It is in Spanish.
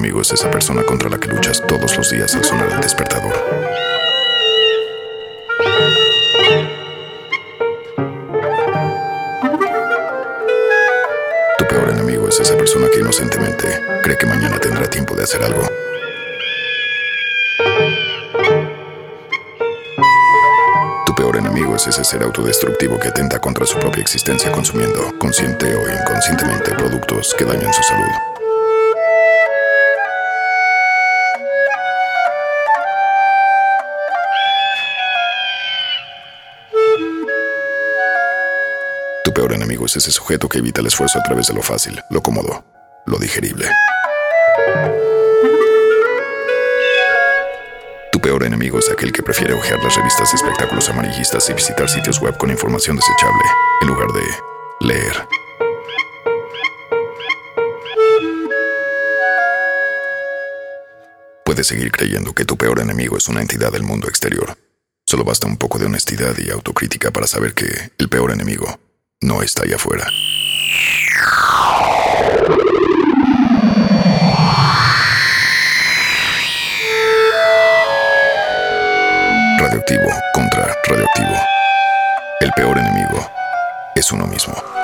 enemigo es esa persona contra la que luchas todos los días al sonar el despertador. Tu peor enemigo es esa persona que inocentemente cree que mañana tendrá tiempo de hacer algo. Tu peor enemigo es ese ser autodestructivo que atenta contra su propia existencia consumiendo, consciente o inconscientemente, productos que dañan su salud. Tu peor enemigo es ese sujeto que evita el esfuerzo a través de lo fácil, lo cómodo, lo digerible. Tu peor enemigo es aquel que prefiere hojear las revistas de espectáculos amarillistas y visitar sitios web con información desechable, en lugar de leer. Puedes seguir creyendo que tu peor enemigo es una entidad del mundo exterior. Solo basta un poco de honestidad y autocrítica para saber que el peor enemigo no está allá afuera. Radioactivo contra radioactivo. El peor enemigo es uno mismo.